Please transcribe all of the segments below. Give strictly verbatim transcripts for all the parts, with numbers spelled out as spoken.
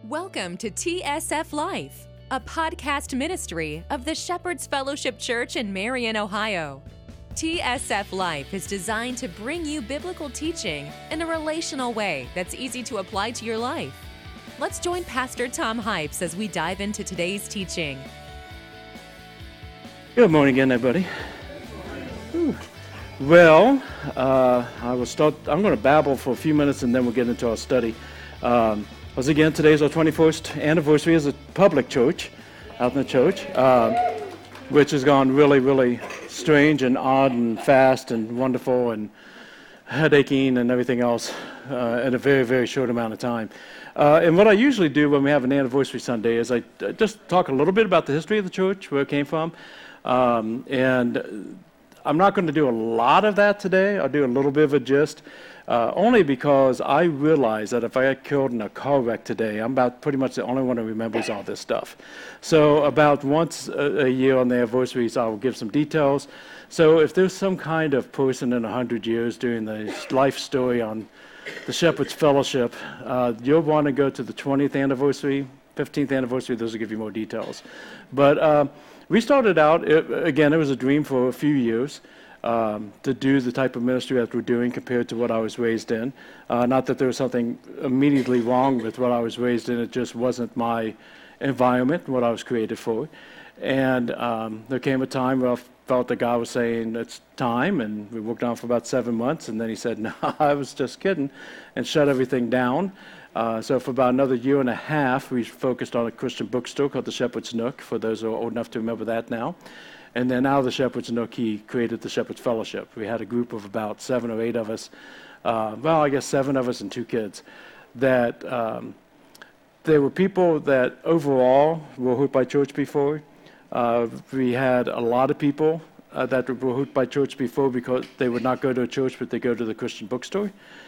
Welcome to T S F Life, a podcast ministry of the Shepherd's Fellowship Church in Marion, Ohio. T S F Life is designed to bring you biblical teaching in a relational way that's easy to apply to your life. Let's join Pastor Tom Hypes as we dive into today's teaching. Good morning again, everybody. Whew. Well, uh, I will start. I'm going to babble for a few minutes, and then we'll get into our study. Um, Once again, today is our twenty-first anniversary as a public church, out in the church, uh, which has gone really, really strange and odd and fast and wonderful and headaching and everything else uh, in a very, very short amount of time. Uh, and what I usually do when we have an anniversary Sunday is I just talk a little bit about the history of the church, where it came from. Um, and I'm not going to do a lot of that today. I'll do a little bit of a gist. Uh, only because I realize that if I get killed in a car wreck today, I'm about pretty much the only one who remembers all this stuff. So about once a, a year on the anniversaries, I'll give some details. So if there's some kind of person in a hundred years doing the life story on the Shepherd's Fellowship, uh, you'll want to go to the twentieth anniversary, fifteenth anniversary. Those will give you more details. But uh, we started out, it, again, it was a dream for a few years. Um, to do the type of ministry that we're doing compared to what I was raised in. Uh, not that there was something immediately wrong with what I was raised in, it just wasn't my environment, what I was created for. And um, there came a time where I felt that God was saying, it's time, and we worked on for about seven months, and then he said, no, I was just kidding, and shut everything down. Uh, so for about another year and a half, we focused on a Christian bookstore called the Shepherd's Nook, for those who are old enough to remember that now. And then out of the Shepherd's Nook, he created the Shepherd's Fellowship. We had a group of about seven or eight of us, uh, well, I guess seven of us and two kids, that um, there were people that overall were hooked by church before. Uh, we had a lot of people uh, that were hooked by church before because they would not go to a church, but they go to the Christian bookstore.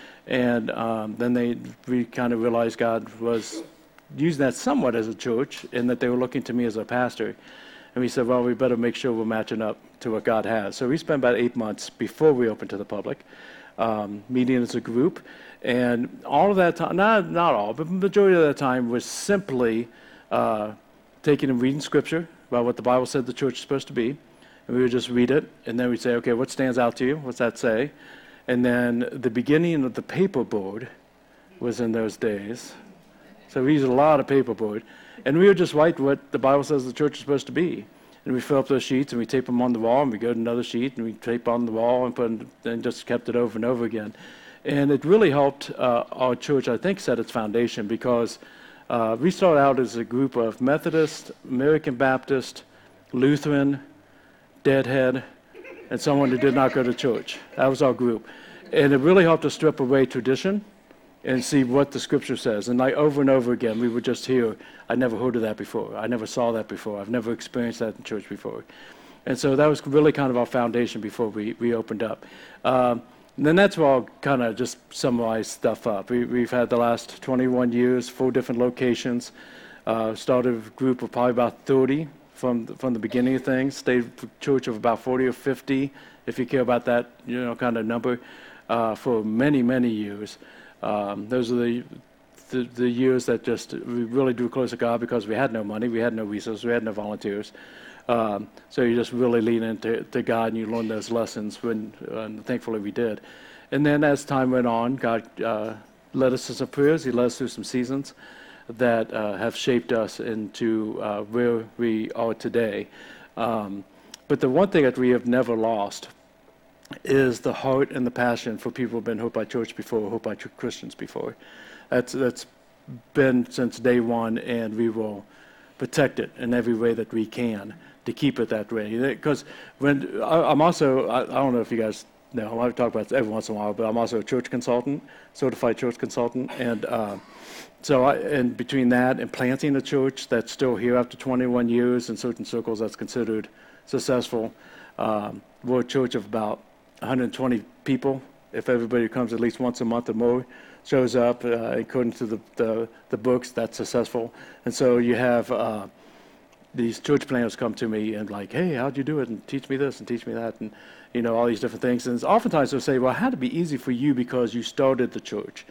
And um, then they we kind of realized God was using that somewhat as a church, and that they were looking to me as a pastor. And we said, well, we better make sure we're matching up to what God has. So we spent about eight months before we opened to the public, um, meeting as a group. And all of that time, not, not all, but the majority of that time was simply uh, taking and reading Scripture about what the Bible said the church is supposed to be. And we would just read it, and then we'd say, okay, what stands out to you? What's that say? And then the beginning of the paperboard was in those days. So we used a lot of paperboard. And we would just write what the Bible says the church is supposed to be. And we fill up those sheets, and we tape them on the wall, and we go to another sheet, and we tape on the wall, and put in, and just kept it over and over again. And it really helped uh, our church, I think, set its foundation, because uh, we started out as a group of Methodist, American Baptist, Lutheran, Deadhead, and someone who did not go to church. That was our group. And it really helped us strip away tradition and see what the Scripture says. And like over and over again, we would just hear, I never heard of that before. I never saw that before. I've never experienced that in church before. And so that was really kind of our foundation before we, we opened up. Um, and then that's where I'll kind of just summarize stuff up. We, we've had the last twenty-one years, four different locations. Uh, started a group of probably about thirty from the, from the beginning of things. Stayed a church of about forty or fifty, if you care about that, you know, kind of number, uh, for many, many years. Um, those are the, the the years that just we really drew close to God, because we had no money, we had no resources, we had no volunteers. Um, so you just really lean into to God, and you learn those lessons, when, and thankfully we did. And then as time went on, God uh, led us to some prayers. He led us through some seasons that uh, have shaped us into uh, where we are today. Um, but the one thing that we have never lost is the heart and the passion for people who have been hooked by church before, hooked by Christians before. That's that's been since day one, and we will protect it in every way that we can to keep it that way. Because when I, I'm also, I, I don't know if you guys know, I talk about this every once in a while, but I'm also a church consultant, certified church consultant, and uh, so I, and between that and planting a church that's still here after twenty-one years, in certain circles that's considered successful. Um, we're a church of about one hundred twenty people, if everybody comes at least once a month or more shows up, uh, according to the, the the books, that's successful. And so you have uh, these church planners come to me and like, hey, how'd you do it? And teach me this and teach me that, and you know, all these different things. And oftentimes they'll say, well, it had to be easy for you because you started the church.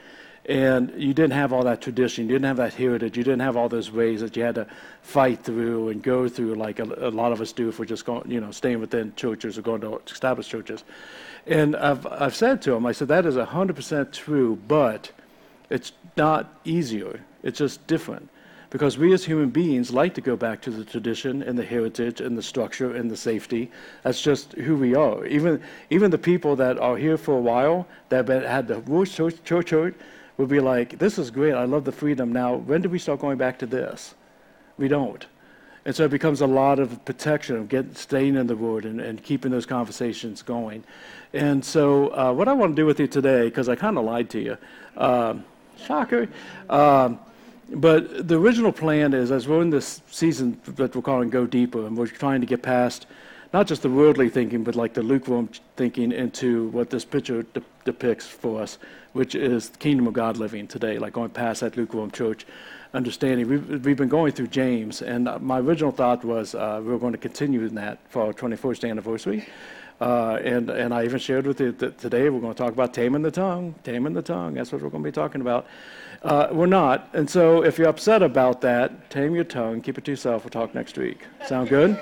And you didn't have all that tradition. You didn't have that heritage. You didn't have all those ways that you had to fight through and go through like a, a lot of us do if we're just going, you know, staying within churches or going to established churches. And I've, I've said to him, I said, that is one hundred percent true, but it's not easier. It's just different. Because we as human beings like to go back to the tradition and the heritage and the structure and the safety. That's just who we are. Even even the people that are here for a while, that have been, had the worst church, church hurt, will be like, this is great, I love the freedom. Now, when do we start going back to this? We don't. And so it becomes a lot of protection of getting, staying in the Word and, and keeping those conversations going. And so uh, what I want to do with you today, because I kind of lied to you, um, shocker, um, but the original plan is, as we're in this season that we're calling Go Deeper, and we're trying to get past not just the worldly thinking, but like the lukewarm thinking into what this picture de- depicts for us, which is the kingdom of God living today, like going past that lukewarm church understanding. We've, we've been going through James, and my original thought was uh, we were going to continue in that for our twenty-first anniversary. Uh, and, and I even shared with you that today we're going to talk about taming the tongue, taming the tongue. That's what we're going to be talking about. Uh, we're not. And so if you're upset about that, tame your tongue, keep it to yourself. We'll talk next week. Sound good?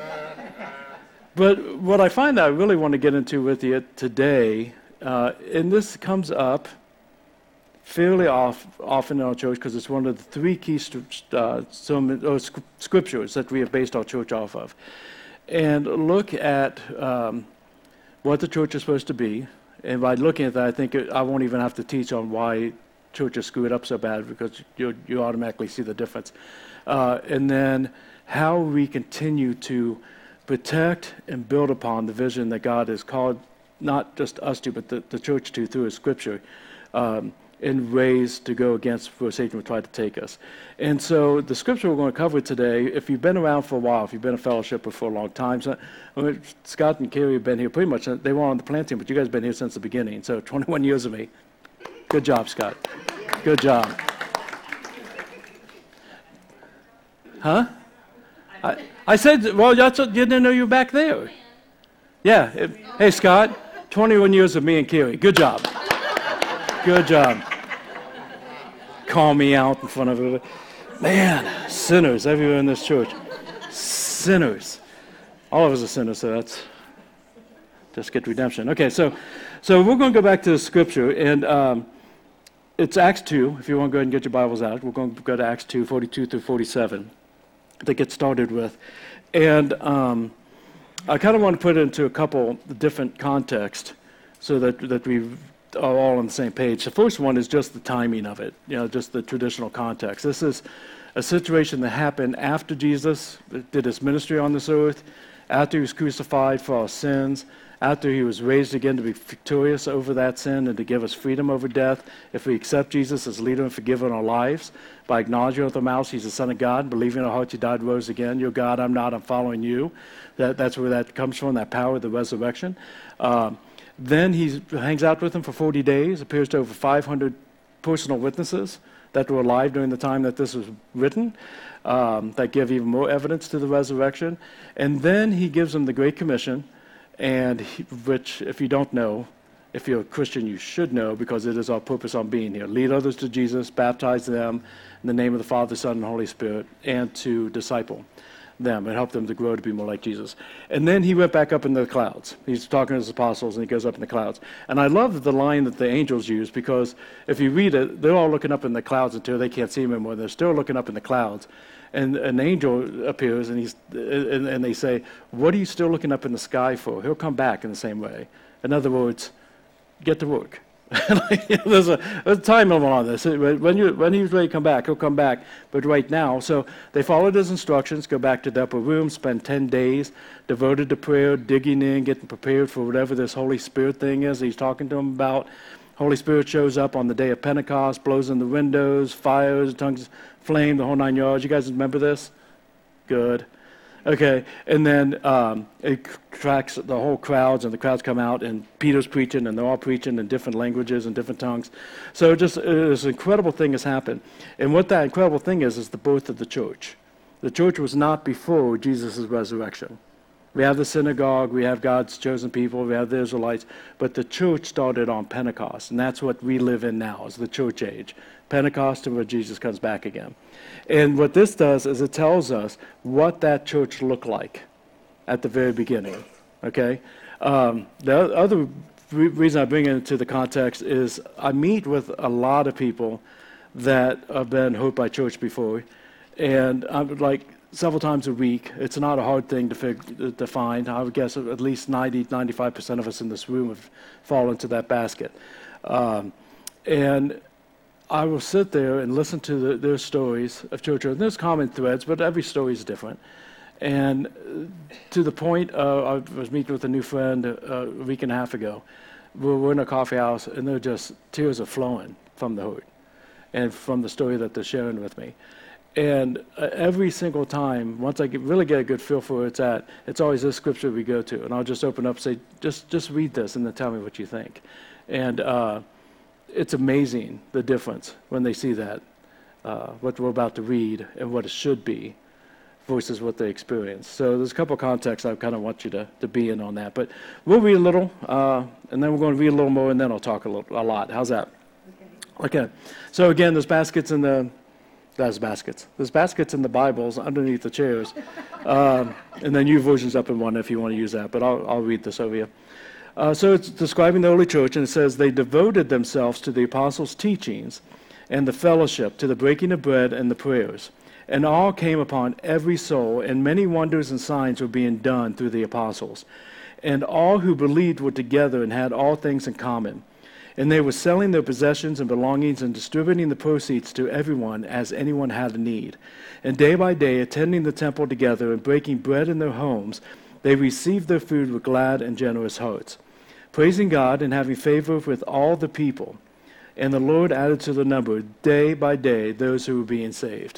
But what I find that I really want to get into with you today, uh, and this comes up fairly off, often in our church because it's one of the three key st- uh, some, uh, scriptures that we have based our church off of. And look at um, what the church is supposed to be. And by looking at that, I think it, I won't even have to teach on why churches screw it up so bad because you, you automatically see the difference. Uh, and then how we continue to protect and build upon the vision that God has called not just us to, but the, the church to through His Scripture, um, in ways to go against where Satan would try to take us. And so the Scripture we're going to cover today, if you've been around for a while, if you've been a fellowshipper for a long time, so, I mean, Scott and Carrie have been here pretty much, they were on the plant team, but you guys have been here since the beginning, so twenty-one years of me. Good job, Scott. Good job. Huh? I, I said, well, that's what, you didn't know you were back there. Yeah. It, hey, Scott, twenty-one years of me and Carrie. Good job. Good job. Call me out in front of everybody. Man, sinners everywhere in this church. Sinners. All of us are sinners, so that's just get redemption. Okay, so so we're going to go back to the scripture, and um, it's Acts two. If you want to go ahead and get your Bibles out, we're going to go to Acts two, forty-two through forty-seven to get started with. And um, I kind of want to put it into a couple different contexts so that, that we are all on the same page. The first one is just the timing of it, you know, just the traditional context. This is a situation that happened after Jesus did his ministry on this earth, after he was crucified for our sins, after he was raised again to be victorious over that sin and to give us freedom over death. If we accept Jesus as leader and forgiver in our lives, by acknowledging with our mouths he's the Son of God, believing in our hearts he died, rose again. You're God, I'm not, I'm following you. That, that's where that comes from, that power of the resurrection. Um, then he hangs out with them for forty days, appears to over five hundred personal witnesses that were alive during the time that this was written, um, that give even more evidence to the resurrection. And then he gives them the Great Commission, and he, which, if you don't know, if you're a Christian, you should know, because it is our purpose on being here. Lead others to Jesus, baptize them in the name of the Father, Son, and Holy Spirit, and to disciple them and help them to grow to be more like Jesus. And then he went back up in the clouds. He's talking to his apostles, and he goes up in the clouds. And I love the line that the angels use, because if you read it, they're all looking up in the clouds until they can't see him anymore. They're still looking up in the clouds. And an angel appears, and he's and, and they say, what are you still looking up in the sky for? He'll come back in the same way. In other words, get to work. there's, a, there's a time limit on this. When, you, when he's ready to come back, he'll come back. But right now, so they followed his instructions, go back to the upper room, spend ten days devoted to prayer, digging in, getting prepared for whatever this Holy Spirit thing is he's talking to them about. Holy Spirit shows up on the day of Pentecost, blows in the windows, fires, tongues, flame, the whole nine yards. You guys remember this? Good. Okay, and then um, it tracks the whole crowds, and the crowds come out, and Peter's preaching, and they're all preaching in different languages and different tongues. So just this incredible thing has happened. And what that incredible thing is, is the birth of the church. The church was not before Jesus' resurrection. We have the synagogue, we have God's chosen people, we have the Israelites, but the church started on Pentecost, and that's what we live in now, is the church age. Pentecost and where Jesus comes back again. And what this does is it tells us what that church looked like at the very beginning, okay? Um, the other re- reason I bring it into the context is I meet with a lot of people that have been hurt by church before, and I'm like, several times a week. It's not a hard thing to, fig- to find. I would guess at least ninety, ninety-five percent of us in this room have fallen into that basket. Um, and I will sit there and listen to the, their stories of church. And there's common threads, but every story is different. And to the point, uh, I was meeting with a new friend uh, a week and a half ago. We were in a coffee house, and there just tears are flowing from the hurt and from the story that they're sharing with me. And uh, every single time, once I get, really get a good feel for where it's at, it's always this scripture we go to. And I'll just open up and say, just, just read this and then tell me what you think. And uh, it's amazing, the difference when they see that, uh, what we're about to read and what it should be versus what they experience. So there's a couple of contexts I kind of want you to, to be in on that. But we'll read a little, uh, and then we're going to read a little more, and then I'll talk a, little, a lot. How's that? Okay. Okay. So again, there's baskets in the... That's baskets. There's baskets in the Bibles underneath the chairs. Um, and then YouVersion's up in one if you want to use that, but I'll, I'll read this over you. Uh, so it's describing the early church, and it says, they devoted themselves to the apostles' teachings and the fellowship, to the breaking of bread and the prayers. And awe came upon every soul, and many wonders and signs were being done through the apostles. And all who believed were together and had all things in common. And they were selling their possessions and belongings and distributing the proceeds to everyone as anyone had a need. And day by day, attending the temple together and breaking bread in their homes, they received their food with glad and generous hearts, praising God and having favor with all the people. And the Lord added to the number, day by day, those who were being saved.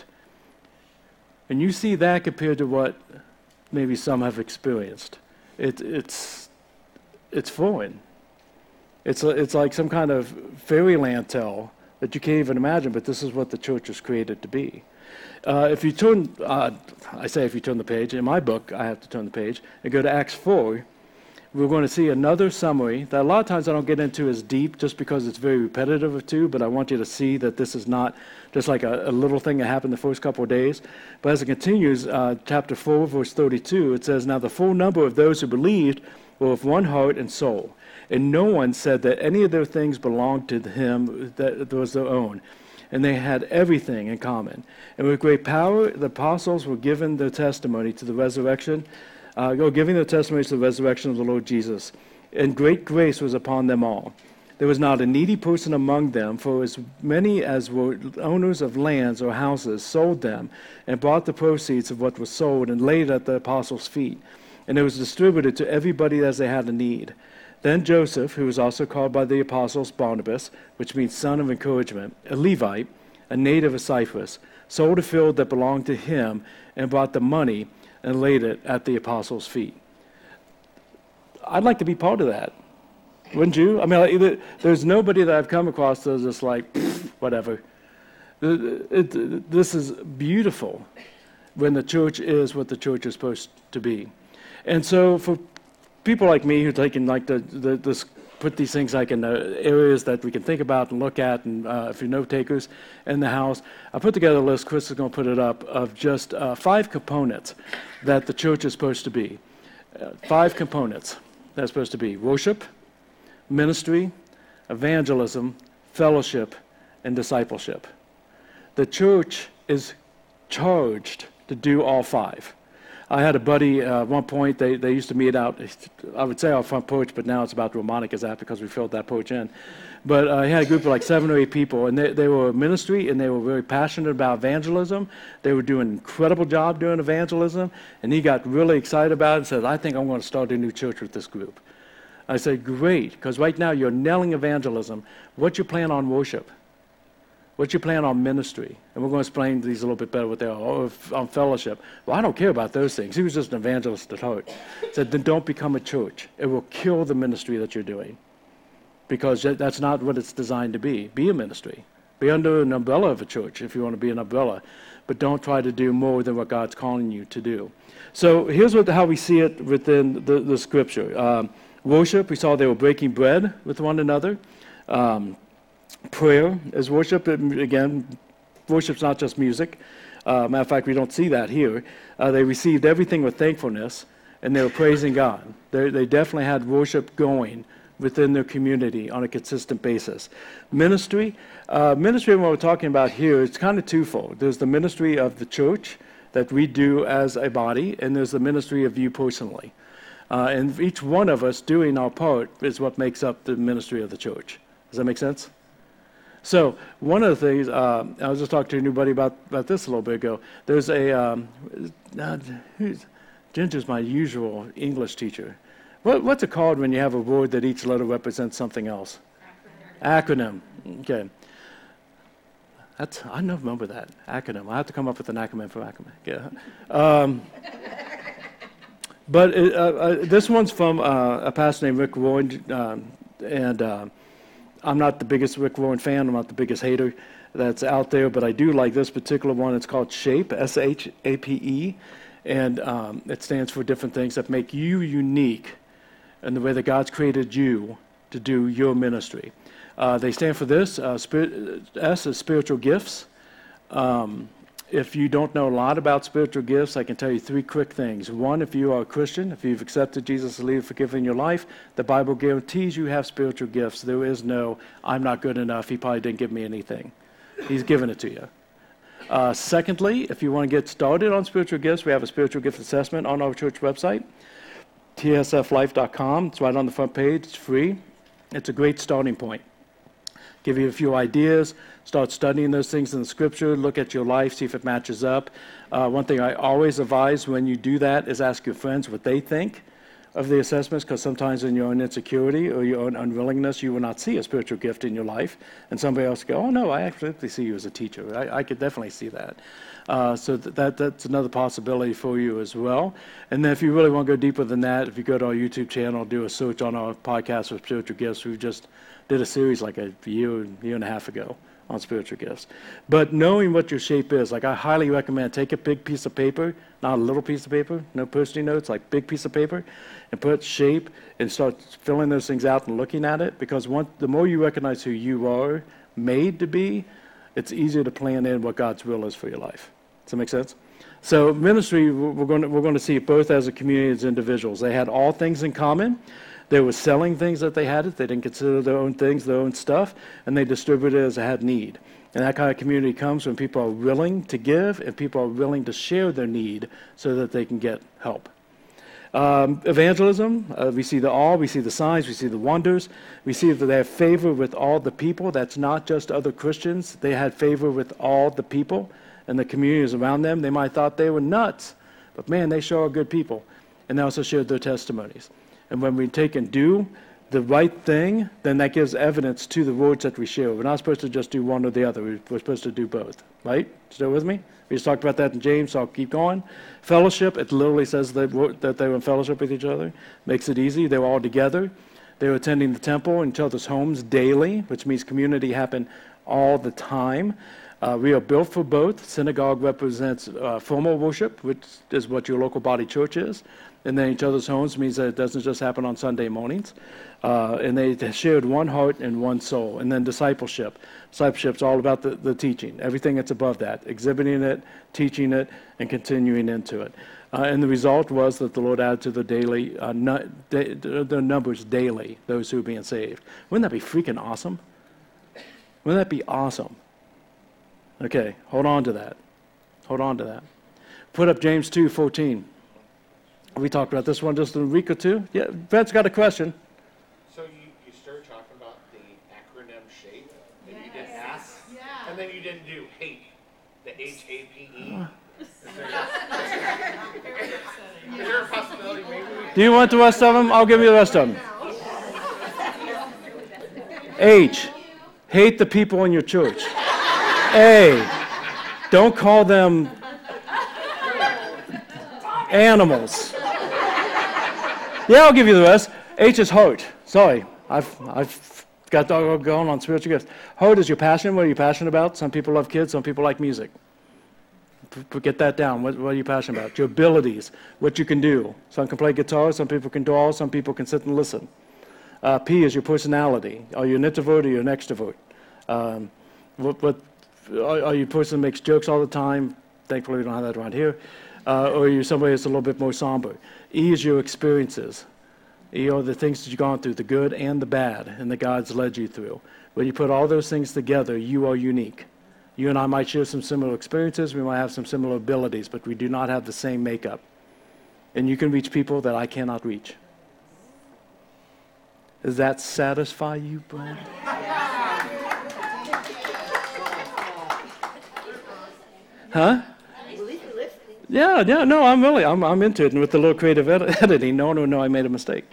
And you see that compared to what maybe some have experienced. It, it's, it's foreign. It's a, it's like some kind of fairyland tale that you can't even imagine, but this is what the church was created to be. Uh, if you turn, uh, I say if you turn the page, in my book I have to turn the page, and go to Acts four, we're going to see another summary that a lot of times I don't get into as deep just because it's very repetitive of two, but I want you to see that this is not just like a, a little thing that happened the first couple of days. But as it continues, uh, chapter four, verse thirty-two, it says, now the full number of those who believed were of one heart and soul. And no one said that any of their things belonged to him that was their own. And they had everything in common. And with great power, the apostles were given their testimony to the resurrection, uh, or giving their testimony to the resurrection of the Lord Jesus. And great grace was upon them all. There was not a needy person among them, for as many as were owners of lands or houses sold them, and brought the proceeds of what was sold, and laid it at the apostles' feet. And it was distributed to everybody as they had a need. Then Joseph, who was also called by the apostles Barnabas, which means son of encouragement, a Levite, a native of Cyprus, sold a field that belonged to him and brought the money and laid it at the apostles' feet. I'd like to be part of that. Wouldn't you? I mean, like, either, there's nobody that I've come across that's just like, whatever. It, it, this is beautiful when the church is what the church is supposed to be. And so for people like me who taking like the, the this put these things like in the areas that we can think about and look at, and uh, if you're note takers in the house, I put together a list. Chris is going to put it up of just uh, five components that the church is supposed to be. Uh, five components that's supposed to be: worship, ministry, evangelism, fellowship, and discipleship. The church is charged to do all five. I had a buddy uh, at one point, they, they used to meet out, I would say our front porch, but now it's about romantic as that because we filled that porch in. But uh, he had a group of like seven or eight people, and they, they were ministry, and they were very passionate about evangelism. They were doing an incredible job doing evangelism, and he got really excited about it and said, I think I'm going to start a new church with this group. I said, great, because right now you're nailing evangelism. What's your plan on worship? What's your plan on ministry? And we're going to explain these a little bit better what they are. Or on fellowship. Well, I don't care about those things. He was just an evangelist at heart. Said, then don't become a church. It will kill the ministry that you're doing. Because that's not what it's designed to be. Be a ministry. Be under an umbrella of a church if you want to be an umbrella, but don't try to do more than what God's calling you to do. So here's what, how we see it within the, the scripture. Um, worship, we saw they were breaking bread with one another. Um, prayer is worship. And again, worship's not just music. Uh, matter of fact, we don't see that here. Uh, they received everything with thankfulness, and they were praising God. They, they definitely had worship going within their community on a consistent basis. Ministry, uh, ministry, what we're talking about here, it's kind of twofold. There's the ministry of the church that we do as a body, and there's the ministry of you personally. Uh, and each one of us doing our part is what makes up the ministry of the church. Does that make sense? So one of the things, uh, I was just talking to a new buddy about, about this a little bit ago. There's a, um, uh, who's, Ginger's my usual English teacher. What, what's it called when you have a word that each letter represents something else? Acronym. Acronym. Okay. That's, I don't remember that. Acronym. I have to come up with an acronym for acronym. Yeah. Um, but it, uh, uh, this one's from uh, a pastor named Rick Warren, um, and uh, I'm not the biggest Rick Warren fan. I'm not the biggest hater that's out there, but I do like this particular one. It's called SHAPE, S H A P E, and um, it stands for different things that make you unique in the way that God's created you to do your ministry. Uh, they stand for this. Uh, spirit, S is spiritual gifts. Um, if you don't know a lot about spiritual gifts, I can tell you three quick things. One, if you are a Christian, if you've accepted Jesus as leader for giving your life, the Bible guarantees you have spiritual gifts. There is no, I'm not good enough, he probably didn't give me anything. He's given it to you. Uh, secondly, if you want to get started on spiritual gifts, we have a spiritual gift assessment on our church website, T S F life dot com. It's right on the front page. It's free. It's a great starting point. Give you a few ideas. Start studying those things in the scripture. Look at your life. See if it matches up. Uh, one thing I always advise when you do that is ask your friends what they think of the assessments, because sometimes in your own insecurity or your own unwillingness, you will not see a spiritual gift in your life. And somebody else will go, oh, no, I actually see you as a teacher. I, I could definitely see that. Uh, so th- that that's another possibility for you as well. And then if you really want to go deeper than that, if you go to our YouTube channel, do a search on our podcast for spiritual gifts. We just did a series like a year, year and a half ago on spiritual gifts. But knowing what your shape is, like I highly recommend, take a big piece of paper, not a little piece of paper, no Post-it notes, like big piece of paper, and put shape and start filling those things out and looking at it, because one, the more you recognize who you are made to be, it's easier to plan in what God's will is for your life. Does that make sense? So ministry, we're going to, we're going to see it both as a community as individuals. They had all things in common. They were selling things that they had. They didn't consider their own things, their own stuff, and they distributed it as they had need. And that kind of community comes when people are willing to give and people are willing to share their need so that they can get help. Um, evangelism, uh, we see the all, we see the signs, we see the wonders. We see that they have favor with all the people. That's not just other Christians. They had favor with all the people and the communities around them. They might have thought they were nuts, but man, they sure are good people. And they also shared their testimonies. And when we take and do the right thing, then that gives evidence to the words that we share. We're not supposed to just do one or the other. We're supposed to do both, right? Still with me? We just talked about that in James, so I'll keep going. Fellowship, it literally says that, that they were in fellowship with each other. Makes it easy. They were all together. They were attending the temple and each other's homes daily, which means community happened all the time. Uh, we are built for both. Synagogue represents uh, formal worship, which is what your local body church is. And then each other's homes means that it doesn't just happen on Sunday mornings. Uh, and they shared one heart and one soul. And then discipleship. Discipleship's all about the, the teaching, everything that's above that, exhibiting it, teaching it, and continuing into it. Uh, and the result was that the Lord added to the daily, uh, nu- da- the numbers daily, those who are being saved. Wouldn't that be freaking awesome? Wouldn't that be awesome? Okay, hold on to that. Hold on to that. Put up James two fourteen. We talked about this one just a week or two. Yeah, Fred's got a question. So you, you started talking about the acronym SHAPE, and yes. you did ask, Yeah. and then you didn't do HAPE, the H A P E. Uh. Is there, is there a possibility maybe we Do you want the rest of them? I'll give you the rest of them. H, hate the people in your church. A, don't call them animals. Yeah, I'll give you the rest. H is heart. Sorry, I've I've got all going on spiritual gifts. Heart is your passion. What are you passionate about? Some people love kids. Some people like music. P- get that down. What, what are you passionate about? Your abilities, what you can do. Some can play guitar. Some people can draw. Some people can sit and listen. Uh, P is your personality. Are you an introvert or you're an extrovert? Um, what, what, are, are you a person that makes jokes all the time? Thankfully, we don't have that around here. Uh, or are you somebody that's a little bit more somber? E is your experiences. E are the things that you've gone through, the good and the bad, and that God's led you through. When you put all those things together, you are unique. You and I might share some similar experiences. We might have some similar abilities, but we do not have the same makeup. And you can reach people that I cannot reach. Does that satisfy you, Brad? Huh? Yeah, yeah, no, I'm really, I'm, I'm into it. And with the little creative ed- editing, no one will know I made a mistake.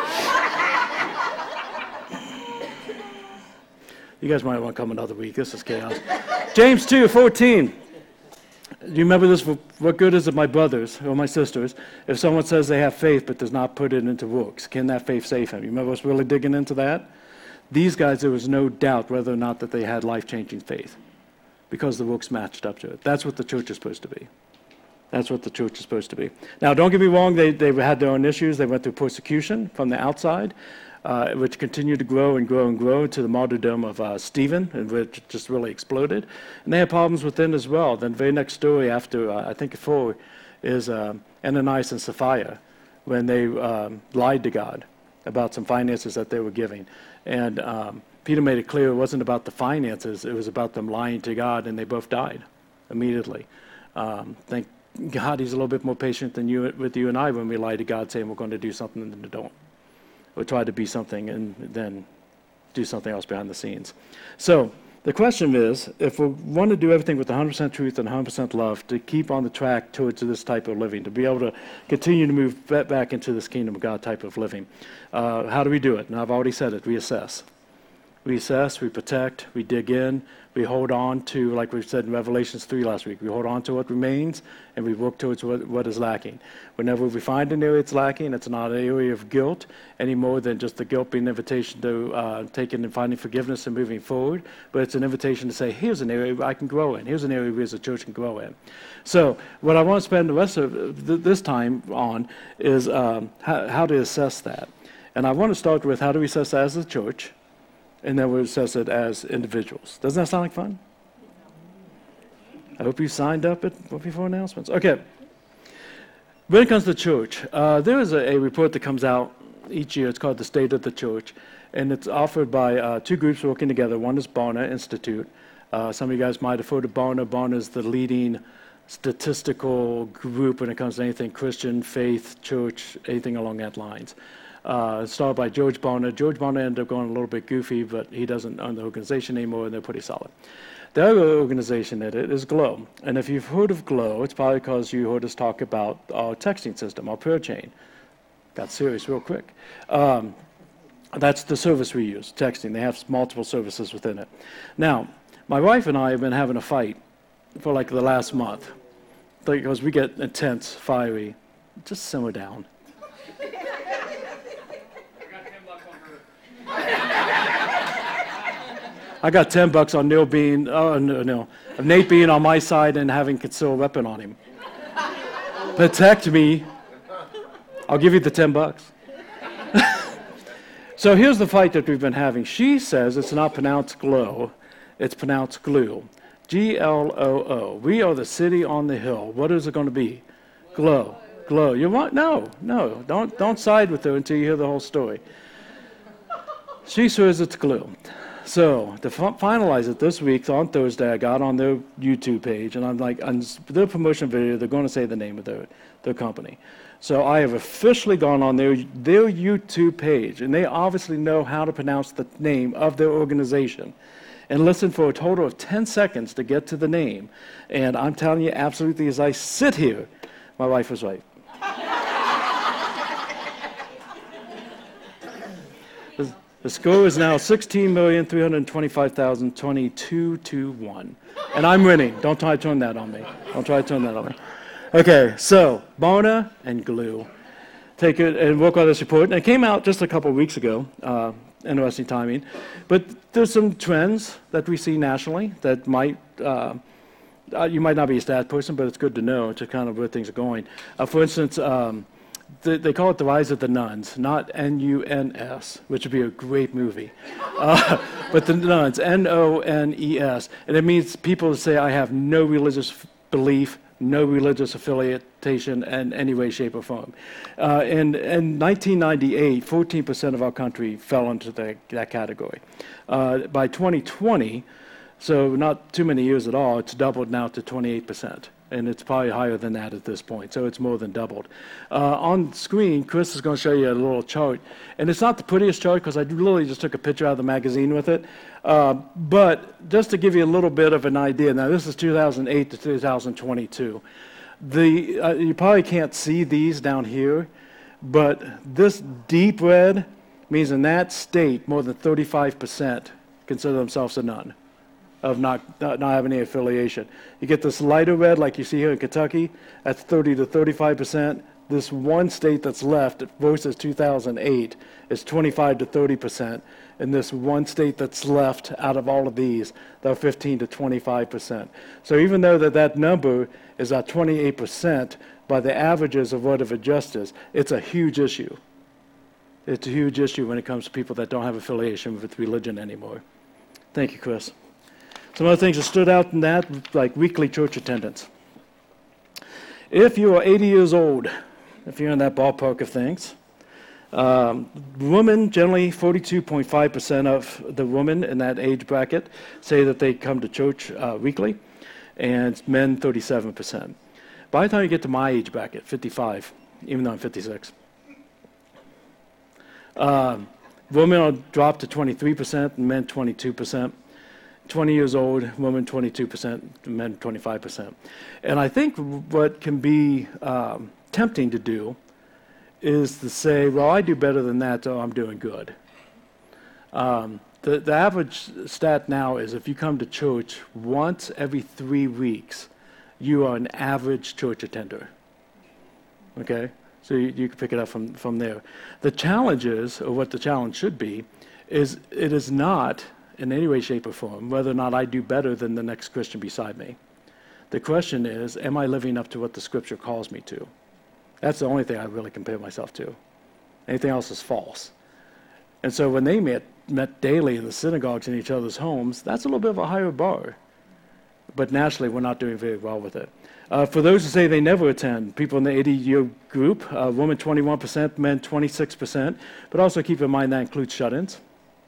You guys might want to come another week. This is chaos. James two fourteen. Do you remember this? What good is it, my brothers or my sisters, if someone says they have faith but does not put it into works? Can that faith save him? You remember us really digging into that? These guys, there was no doubt whether or not that they had life-changing faith because the works matched up to it. That's what the church is supposed to be. That's what the church is supposed to be. Now, don't get me wrong, they, they had their own issues. They went through persecution from the outside, uh, which continued to grow and grow and grow to the martyrdom of uh, Stephen, and which just really exploded. And they had problems within as well. Then the very next story after, uh, I think four, is uh, Ananias and Sapphira, when they um, lied to God about some finances that they were giving. And um, Peter made it clear it wasn't about the finances, it was about them lying to God, and they both died immediately. Um, thank God he's a little bit more patient than you with you and I when we lie to God saying we're going to do something and then don't. Or try to be something and then do something else behind the scenes. So the question is, if we want to do everything with one hundred percent truth and one hundred percent love to keep on the track towards this type of living, to be able to continue to move back into this kingdom of God type of living, uh, how do we do it? And I've already said it, we assess. We assess, we protect, we dig in, we hold on to, like we said in Revelations three last week, we hold on to what remains, and we work towards what, what is lacking. Whenever we find an area that's lacking, it's not an area of guilt any more than just the guilt being an invitation to uh, taking and finding forgiveness and moving forward, but it's an invitation to say, here's an area I can grow in. Here's an area we as a church can grow in. So what I want to spend the rest of th- this time on is um, how, how to assess that. And I want to start with how do we assess that as a church, and then we'll assess it as individuals. Doesn't that sound like fun? I hope you signed up at before announcements. Okay. When it comes to church, uh, there is a, a report that comes out each year. It's called The State of the Church, and it's offered by uh, two groups working together. One is Barna Institute. Uh, some of you guys might have heard of Barna. Barna is the leading statistical group when it comes to anything Christian, faith, church, anything along that lines. Uh, started by George Barna. George Barna ended up going a little bit goofy, but he doesn't own the organization anymore, and they're pretty solid. The other organization in it is Glow. And if you've heard of Glow, it's probably because you heard us talk about our texting system, our prayer chain. Got serious real quick. Um, that's the service we use, texting. They have multiple services within it. Now, my wife and I have been having a fight for like the last month because we get intense, fiery. Just simmer down. I got ten bucks on Neil being, oh no, no, Nate being on my side and having concealed a weapon on him. Protect me. I'll give you the ten bucks. So here's the fight that we've been having. She says it's not pronounced glow, it's pronounced glue. G L O O. We are the city on the hill. What is it going to be? Glow. Glow. You want? No, no. Don't don't side with her until you hear the whole story. She says it's glue. So to f- finalize it this week, on Thursday, I got on their YouTube page, and I'm like, on their promotion video, they're going to say the name of their, their company. So I have officially gone on their, their YouTube page, and they obviously know how to pronounce the name of their organization, and listen for a total of ten seconds to get to the name. And I'm telling you, absolutely, as I sit here, my wife was right. The score is now sixteen million three hundred twenty-five thousand twenty-two to one. And I'm winning. Don't try to turn that on me. Don't try to turn that on me. Okay, so Barna and Glue. Take it and work on this report. And it came out just a couple of weeks ago. Uh, interesting timing. But there's some trends that we see nationally that might, uh, uh, you might not be a stat person, but it's good to know to kind of where things are going. Uh, for instance, um, th- they call it The Rise of the Nuns, not N U N S, which would be a great movie. Uh, but the nuns, N O N E S. And it means people who say, I have no religious f- belief, no religious affiliation in any way, shape, or form. Uh, in, in nineteen ninety-eight, fourteen percent of our country fell into the, that category. Uh, by twenty twenty, so not too many years at all, it's doubled now to twenty-eight percent. And it's probably higher than that at this point, so it's more than doubled. Uh, on screen, Chris is going to show you a little chart. And it's not the prettiest chart because I literally just took a picture out of the magazine with it. Uh, but just to give you a little bit of an idea, now this is two thousand eight to two thousand twenty-two. The, uh, you probably can't see these down here, but this deep red means in that state more than thirty-five percent consider themselves a nun, of not, not not having any affiliation. You get this lighter red like you see here in Kentucky, that's thirty to thirty-five percent. This one state that's left versus two thousand eight is twenty-five to thirty percent. And this one state that's left out of all of these, they're fifteen to twenty-five percent. So even though that, that number is at twenty-eight percent by the averages of Word of Justice, it's a huge issue. It's a huge issue when it comes to people that don't have affiliation with religion anymore. Thank you, Chris. Some other things that stood out in that, like weekly church attendance. If you are eighty years old, if you're in that ballpark of things, um, women, generally forty-two point five percent of the women in that age bracket say that they come to church uh, weekly, and men thirty-seven percent. By the time you get to my age bracket, fifty-five, even though I'm fifty-six, um, women will drop to twenty-three percent and men twenty-two percent. twenty years old, women twenty-two percent, men twenty-five percent. And I think what can be um, tempting to do is to say, well, I do better than that, so I'm doing good. Um, the, the average stat now is if you come to church once every three weeks, you are an average church attender. Okay? So you, you can pick it up from, from there. The challenge is, or what the challenge should be, is it is not in any way, shape, or form, whether or not I do better than the next Christian beside me. The question is, am I living up to what the Scripture calls me to? That's the only thing I really compare myself to. Anything else is false. And so when they met, met daily in the synagogues in each other's homes, that's a little bit of a higher bar. But naturally, we're not doing very well with it. Uh, for those who say they never attend, people in the eighty-year group, uh, women twenty-one percent, men twenty-six percent, but also keep in mind that includes shut-ins.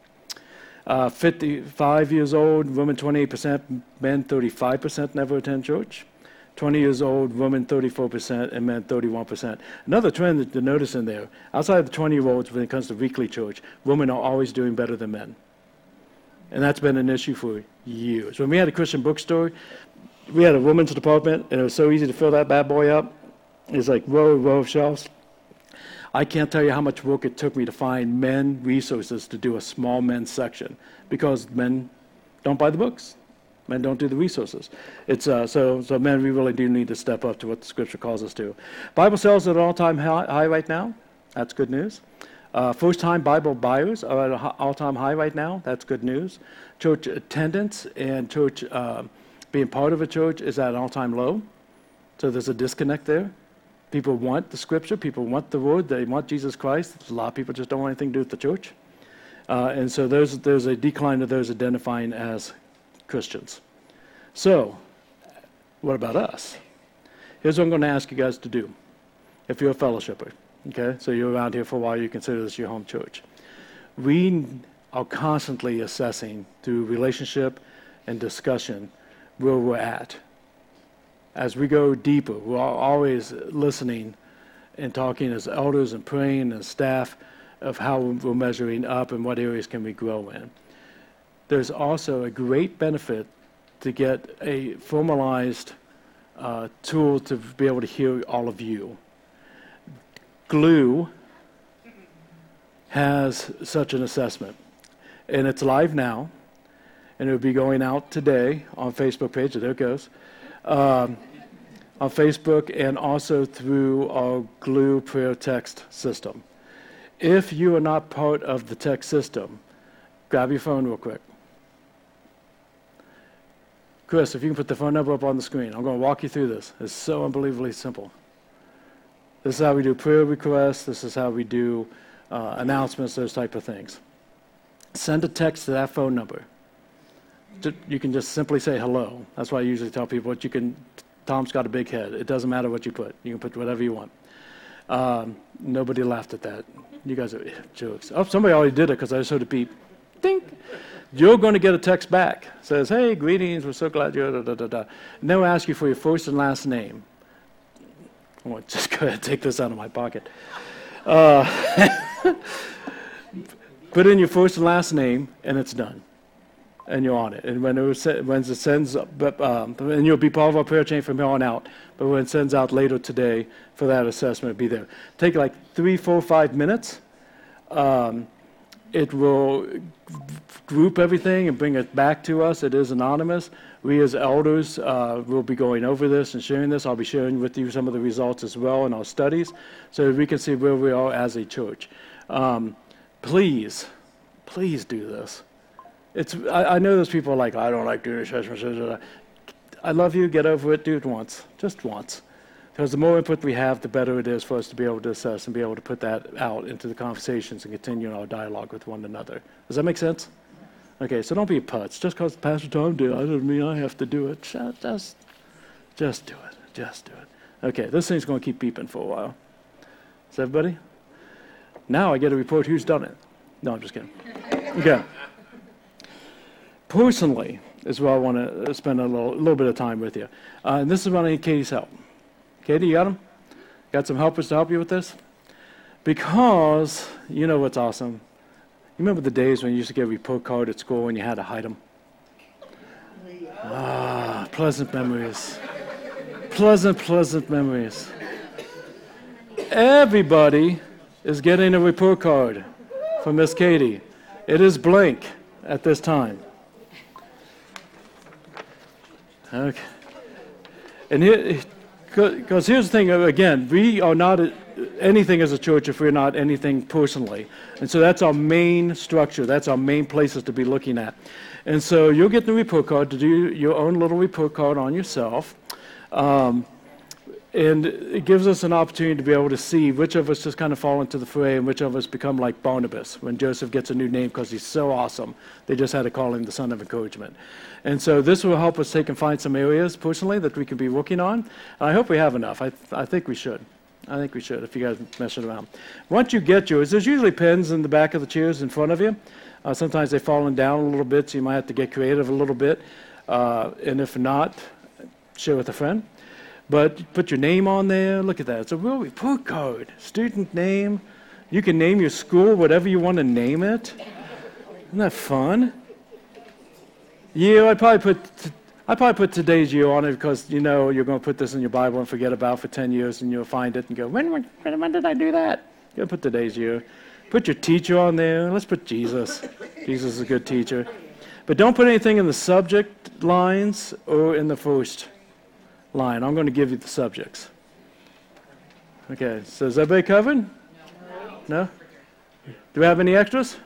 Uh, fifty-five years old, women twenty-eight percent, men thirty-five percent never attend church. twenty years old, women thirty-four percent, and men thirty-one percent. Another trend to notice in there, outside of the twenty-year-olds when it comes to weekly church, women are always doing better than men. And that's been an issue for years. When we had a Christian bookstore, we had a women's department, and it was so easy to fill that bad boy up. It was like row, row of shelves. I can't tell you how much work it took me to find men resources to do a small men's section because men don't buy the books. Men don't do the resources. It's uh, so so men, we really do need to step up to what the Scripture calls us to. Bible sales are at an all-time high right now. That's good news. Uh, first-time Bible buyers are at an all-time high right now. That's good news. Church attendance and church uh, being part of a church is at an all-time low. So there's a disconnect there. People want the Scripture. People want the Word. They want Jesus Christ. A lot of people just don't want anything to do with the church. Uh, and so there's, there's a decline of those identifying as Christians. So, what about us? Here's what I'm going to ask you guys to do. If you're a fellowshipper, okay, so you're around here for a while, you consider this your home church. We are constantly assessing through relationship and discussion where we're at. As we go deeper, we're always listening and talking as elders and praying as staff of how we're measuring up and what areas can we grow in. There's also a great benefit to get a formalized uh, tool to be able to hear all of you. Glue has such an assessment, and it's live now, and it'll be going out today on Facebook page. There it goes. Um, on Facebook and also through our Glue prayer text system. If you are not part of the text system, grab your phone real quick. Chris, if you can put the phone number up on the screen, I'm going to walk you through this. It's so unbelievably simple. This is how we do prayer requests. This is how we do uh, announcements, those type of things. Send a text to that phone number. You can just simply say hello. That's why I usually tell people, what you can, Tom's got a big head. It doesn't matter what you put. You can put whatever you want. Um, nobody laughed at that. You guys are jokes. Oh, somebody already did it because I just heard a beep. Ding. You're going to get a text back. It says, hey, greetings, we're so glad you're da da da da. And then we'll ask you for your first and last name. I want to just go ahead and take this out of my pocket. Uh, put in your first and last name, and it's done. And you're on it. And when it, when it sends, um, and you'll be part of our prayer chain from here on out, but when it sends out later today for that assessment, it'll be there. Take like three, four, five minutes. Um, it will group everything and bring it back to us. It is anonymous. We as elders uh, will be going over this and sharing this. I'll be sharing with you some of the results as well in our studies so that we can see where we are as a church. Um, please, please do this. It's. I, I know there's people like, I don't like doing this. I love you. Get over it. Do it once. Just once. Because the more input we have, the better it is for us to be able to assess and be able to put that out into the conversations and continue our dialogue with one another. Does that make sense? Okay, so don't be a putz. Just because Pastor Tom did it, I doesn't mean I have to do it. Just, just do it. Just do it. Okay, this thing's going to keep beeping for a while. Is everybody? Now I get to report who's done it. No, I'm just kidding. Okay. Personally is where I want to spend a little, little bit of time with you. Uh, and this is when I need Katie's help. Katie, you got them? Got some helpers to help you with this? Because, you know what's awesome? You remember the days when you used to get a report card at school and you had to hide them? Ah, pleasant memories. Pleasant, pleasant memories. Everybody is getting a report card from Miss Katie. It is blank at this time. Okay. And here, because here's the thing, again, we are not a, anything as a church if we're not anything personally. And so that's our main structure. That's our main places to be looking at. And so you'll get the report card to do your own little report card on yourself. Um, and it gives us an opportunity to be able to see which of us just kind of fall into the fray and which of us become like Barnabas when Joseph gets a new name because he's so awesome. They just had to call him the son of encouragement. And so this will help us take and find some areas personally that we can be working on. And I hope we have enough. I, th- I think we should. I think we should if you guys mess it around. Once you get yours, there's usually pens in the back of the chairs in front of you. Uh, sometimes they've fallen down a little bit, so you might have to get creative a little bit. Uh, and if not, share with a friend. But put your name on there. Look at that. It's a real report card. Student name. You can name your school whatever you want to name it. Isn't that fun? Yeah, I'd probably put t- I probably put today's year on it because you know you're going to put this in your Bible and forget about it for ten years, and you'll find it and go, when when, when did I do that? You gotta put today's year. Put your teacher on there. Let's put Jesus. Jesus is a good teacher. But don't put anything in the subject lines or in the first line. I'm going to give you the subjects. Okay, so is everybody covered? No? No? Do we have any extras?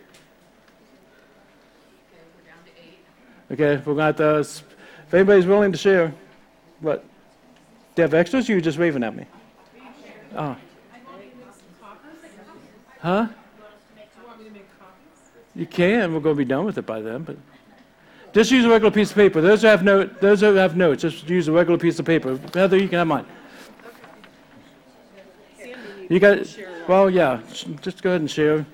Okay, we're going to have to, if anybody's willing to share, what? Do you have extras or are you just waving at me? Oh. Huh? You can. We're going to be done with it by then, but just use a regular piece of paper. Those who have note, those who have notes, just use a regular piece of paper. Heather, you can have mine. You got, well, yeah, just go ahead and share.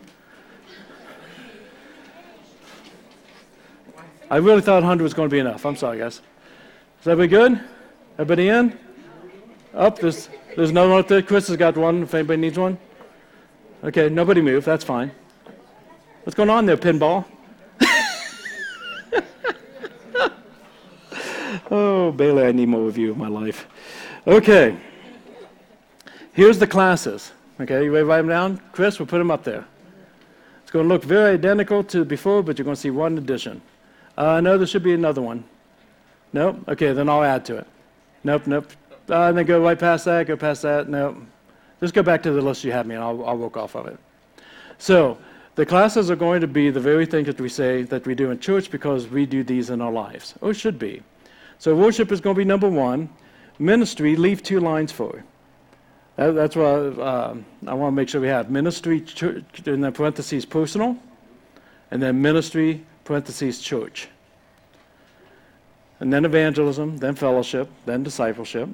I really thought one hundred was going to be enough. I'm sorry, guys. Is everybody good? Everybody in? Up, there's, there's another one up there. Chris has got one, if anybody needs one. Okay, nobody move. That's fine. What's going on there, pinball? Oh, Bailey, I need more of you in my life. Okay. Here's the classes. Okay, you ready to write them down? Chris, we'll put them up there. It's going to look very identical to before, but you're going to see one addition. Uh, no, there should be another one. Nope. Okay, then I'll add to it. Nope, nope. Uh, and then go right past that, go past that. Nope. Just go back to the list you had me, and I'll, I'll work off of it. So, The classes are going to be the very thing that we say that we do in church because we do these in our lives, or it should be. So worship is going to be number one. Ministry, leave two lines for. That, that's what uh, I want to make sure we have. Ministry, church, in the parentheses, personal, and then ministry, parentheses, church. And then evangelism, then fellowship, then discipleship.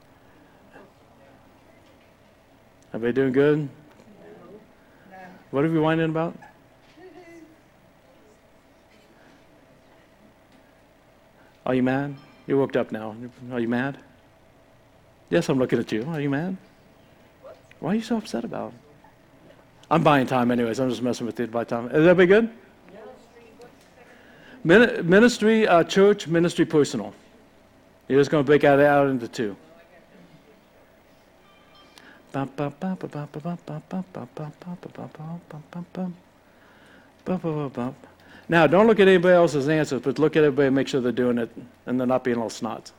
Everybody doing good? No. What are we whining about? Are you mad? You're worked up now. Are you mad? Yes, I'm looking at you. Are you mad? Why are you so upset about it? I'm buying time anyways. I'm just messing with you by time. Is everybody good? Min- ministry, uh, church, ministry, personal. You're just going to break out, out into two. Now, don't look at anybody else's answers, but look at everybody and make sure they're doing it and they're not being little snots.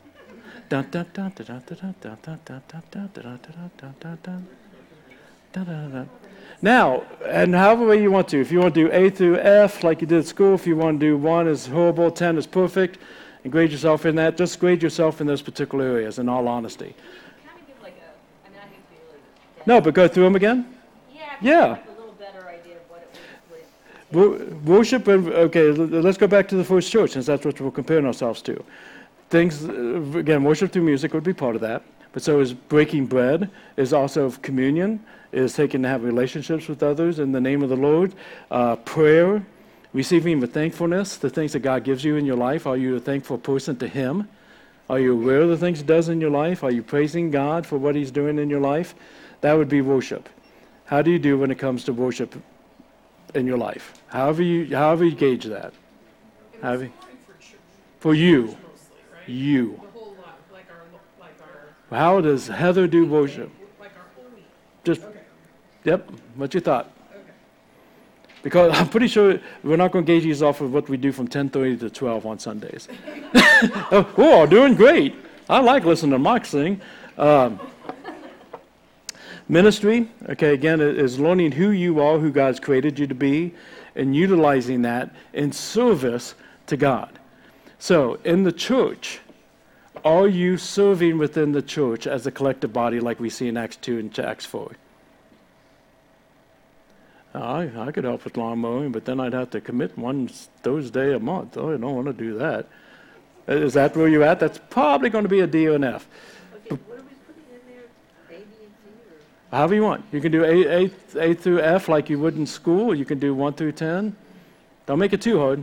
Now, and however way you want to, if you want to do A through F like you did at school, if you want to do one is horrible, ten is perfect, and grade yourself in that, just grade yourself in those particular areas, in all honesty. Kind of give like a, I mean, I hate to be really No, but go through them again? Yeah, Yeah. like a little better idea of what it was. Wo- Worship, and- okay, l- let's go back to the first church, since that's what we're comparing ourselves to. Things, uh, again, worship through music would be part of that, but so is breaking bread, is also communion, is taking to have relationships with others in the name of the Lord, uh, prayer, receiving with thankfulness, the things that God gives you in your life. Are you a thankful person to Him? Are you aware of the things He does in your life? Are you praising God for what He's doing in your life? That would be worship. How do you do when it comes to worship in your life? However you, however you gauge that. However, for you. You. The whole lot, like our, like our, How does Heather do worship? like our holy. Just, Okay. yep, what you thought. Okay. Because I'm pretty sure we're not going to gauge these off of what we do from ten thirty to twelve on Sundays. oh, oh, doing great. I like listening to Mark sing. Um, ministry, okay, again, is learning who you are, who God's created you to be, and utilizing that in service to God. So, in the church, are you serving within the church as a collective body like we see in Acts two and Acts four? I, I could help with lawn mowing, but then I'd have to commit one Thursday a month. Oh, I don't want to do that. Is that where you're at? That's probably going to be a D or an F. Okay, what are we putting in there? A, B, and C, or? However you want. You can do A, A, A through F like you would in school. You can do one through ten. Don't make it too hard.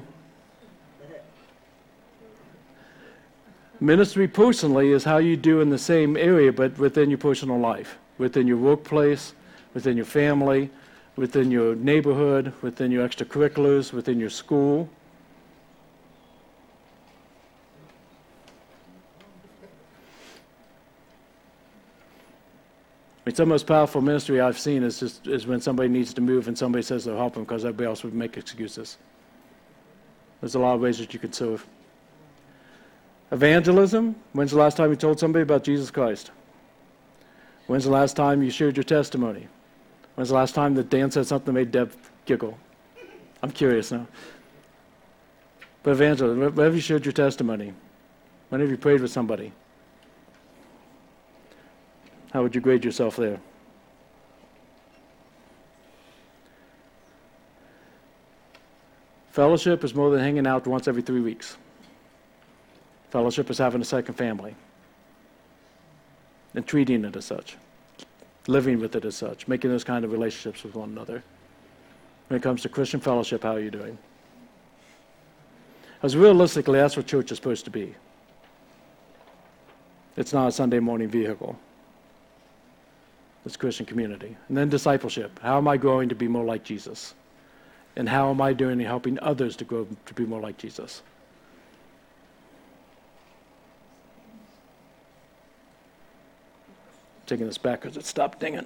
Ministry personally is how you do in the same area, but within your personal life, within your workplace, within your family, within your neighborhood, within your extracurriculars, within your school. I mean, some of the most powerful ministry I've seen is just is when somebody needs to move and somebody says they'll help them because everybody else would make excuses. There's a lot of ways that you could serve. Evangelism, when's the last time you told somebody about Jesus Christ? When's the last time you shared your testimony? When's the last time that Dan said something that made Deb giggle? I'm curious now. But evangelism, when have you shared your testimony? When have you prayed with somebody? How would you grade yourself there? Fellowship is more than hanging out once every three weeks. Fellowship is having a second family and treating it as such, living with it as such, making those kind of relationships with one another. When it comes to Christian fellowship, how are you doing? Because realistically, that's what church is supposed to be. It's not a Sunday morning vehicle. It's Christian community. And then discipleship. How am I growing to be more like Jesus? And how am I doing in helping others to grow to be more like Jesus? Taking this back because it stopped dinging.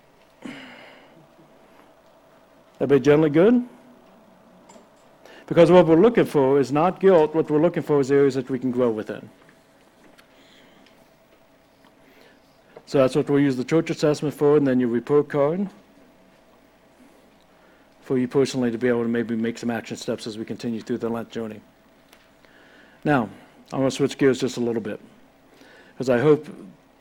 Everybody generally good? Because what we're looking for is not guilt. What we're looking for is areas that we can grow within. So that's what we'll use the church assessment for, and then your report card. for you personally to be able to maybe make some action steps as we continue through the Lent journey. Now, I want to switch gears just a little bit, because I hope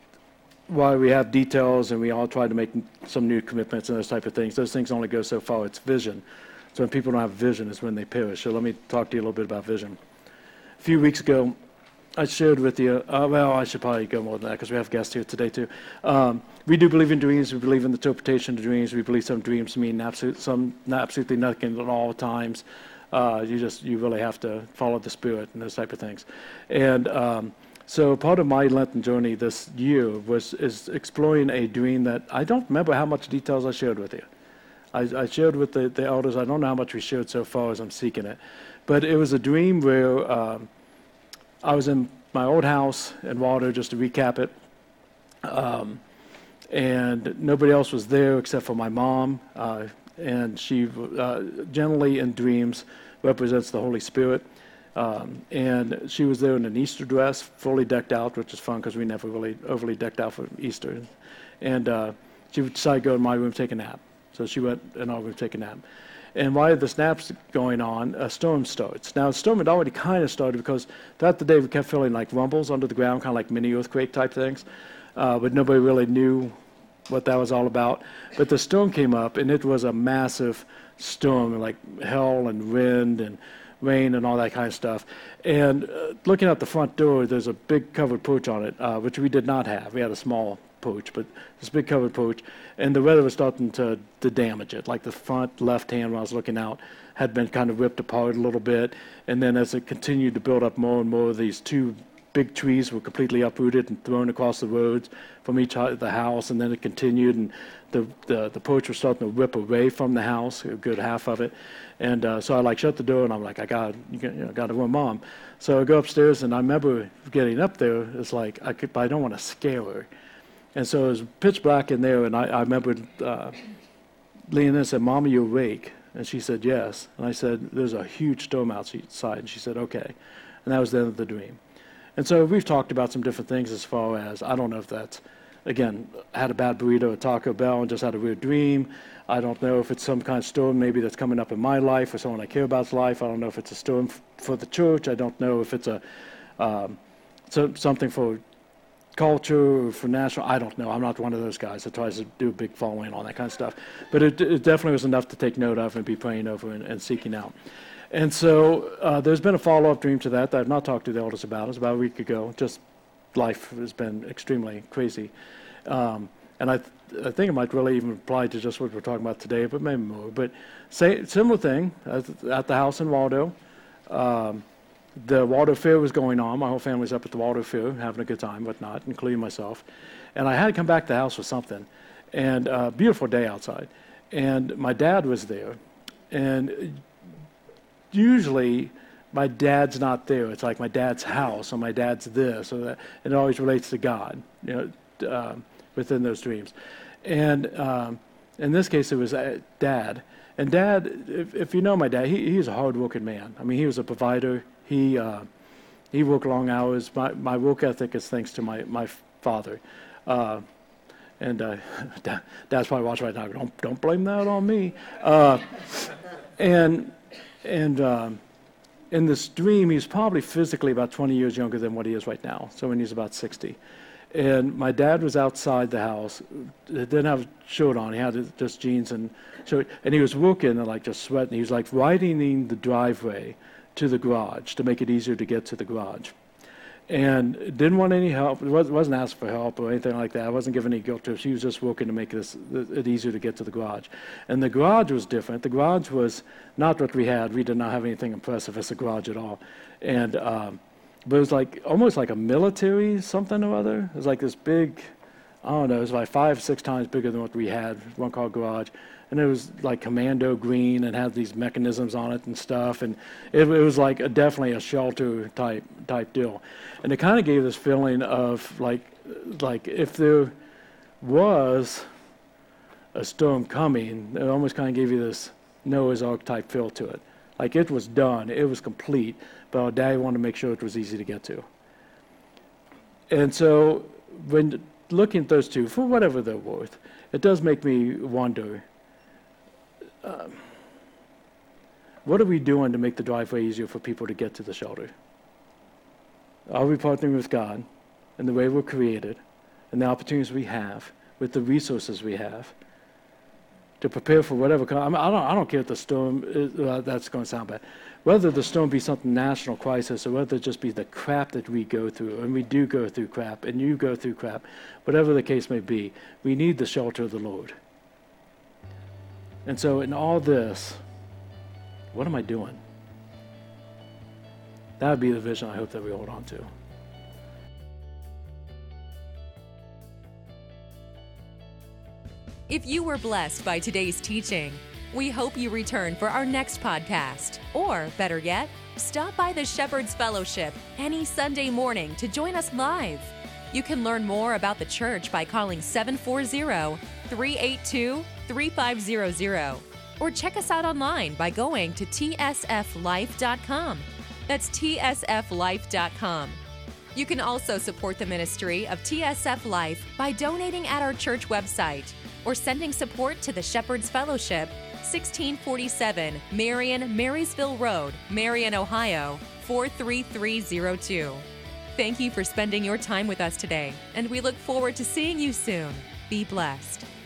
while we have details and we all try to make some new commitments and those type of things, those things only go so far. It's vision. So when people don't have vision is when they perish. So let me talk to you a little bit about vision. A few weeks ago, I shared with you, uh, well, I should probably go more than that because we have guests here today too. Um, we do believe in dreams. We believe in the interpretation of dreams. We believe some dreams mean absolute, some absolutely nothing at all times. Uh, you just, you really have to follow the Spirit and those type of things. And um, so part of my Lenten journey this year was is exploring a dream that I don't remember how much details I shared with you. I, I shared with the, the elders. I don't know how much we shared so far as I'm seeking it. But it was a dream where um, I was in my old house in Waldo, just to recap it, um, and nobody else was there except for my mom, uh, and she uh, generally in dreams represents the Holy Spirit. Um, and she was there in an Easter dress, fully decked out, which is fun because we never really overly decked out for Easter. And uh, she decided to go in my room to take a nap. So she went in our room to take a nap. And while the nap's going on, a storm starts. Now, the storm had already kind of started because throughout the day we kept feeling like rumbles under the ground, kind of like mini earthquake type things. Uh, but nobody really knew what that was all about. But the storm came up, and it was a massive storm, like hail and wind and rain and all that kind of stuff. And uh, looking out the front door, there's a big covered porch on it, uh, which we did not have. We had a small porch, but this big covered porch, and the weather was starting to, to damage it. Like the front left hand, when I was looking out, had been kind of ripped apart a little bit. And then as it continued to build up more and more, these two big trees were completely uprooted and thrown across the roads from each side of the house. And then it continued, and the the, the porch was starting to rip away from the house, a good half of it. And uh, so I like shut the door, and I'm like, I got, you know, got to run, Mom. So I go upstairs, and I remember getting up there. It's like I could, but I don't want to scare her. And so it was pitch black in there, and I, I remember uh, leaning in and said, "Mom, are you awake?" And she said, "Yes." And I said, "There's a huge storm outside." And she said, "Okay." And that was the end of the dream. And so we've talked about some different things as far as, I don't know if that's, again, had a bad burrito at Taco Bell and just had a weird dream. I don't know if it's some kind of storm maybe that's coming up in my life or someone I care about's life. I don't know if it's a storm f- for the church. I don't know if it's a um, so, something for culture or for national. I don't know. I'm not one of those guys that tries to do a big following and all that kind of stuff. But it, it definitely was enough to take note of and be praying over and, and seeking out. And so uh, there's been a follow-up dream to that that I've not talked to the elders about. It was about a week ago. Just life has been extremely crazy. Um, and I, th- I think it might really even apply to just what we're talking about today, but maybe more. But say, similar thing at, at the house in Waldo. Um, the Waldo Fair was going on. My whole family's up at the Waldo Fair, having a good time, whatnot, including myself. And I had to come back to the house with something. And uh, beautiful day outside. And my dad was there. And usually my dad's not there. It's like my dad's house, or my dad's this, or that. And it always relates to God, you know, uh, within those dreams. And um, in this case, it was uh, Dad. And Dad, if, if you know my dad, he, he's a hard-working man. I mean, he was a provider. He uh, he worked long hours. My my work ethic is thanks to my my father. Uh, and uh, Dad, Dad's probably watching right now. Don't don't blame that on me. Uh, and and um, in this dream, he's probably physically about twenty years younger than what he is right now. So when he's about sixty. And my dad was outside the house, didn't have a shirt on, he had just jeans and shirt, and he was working and like just sweating. He was like widening the driveway to the garage to make it easier to get to the garage. And didn't want any help, wasn't asking for help or anything like that. I wasn't giving any guilt to her. She was just working to make this it easier to get to the garage. And the garage was different. The garage was not what we had. We did not have anything impressive as a garage at all. And um, But it was like almost like a military something or other. It was like this big, I don't know, it was like five, six times bigger than what we had, one car garage. And it was like commando green and had these mechanisms on it and stuff. And it, it was like a, definitely a shelter type type deal. And it kind of gave this feeling of like, like if there was a storm coming, it almost kind of gave you this Noah's Ark type feel to it. Like it was done, it was complete, but our daddy wanted to make sure it was easy to get to. And so when looking at those two, for whatever they're worth, it does make me wonder, um, What are we doing to make the driveway easier for people to get to the shelter? Are we partnering with God in the way we're created and the opportunities we have with the resources we have to prepare for whatever comes? I, mean, I, don't, I don't care if the storm, is, uh, that's going to sound bad, whether the storm be something national crisis or whether it just be the crap that we go through, and we do go through crap, and you go through crap, whatever the case may be, we need the shelter of the Lord. And so in all this, what am I doing? That would be the vision I hope that we hold on to. If you were blessed by today's teaching, we hope you return for our next podcast. Or, better yet, stop by the Shepherd's Fellowship any Sunday morning to join us live. You can learn more about the church by calling seven four zero, three eight two, three five zero zero or check us out online by going to T S F life dot com. That's T S F life dot com. You can also support the ministry of T S F Life by donating at our church website or sending support to the Shepherd's Fellowship, sixteen forty-seven Marion Marysville Road, Marion, Ohio, four three three zero two. Thank you for spending your time with us today, and we look forward to seeing you soon. Be blessed.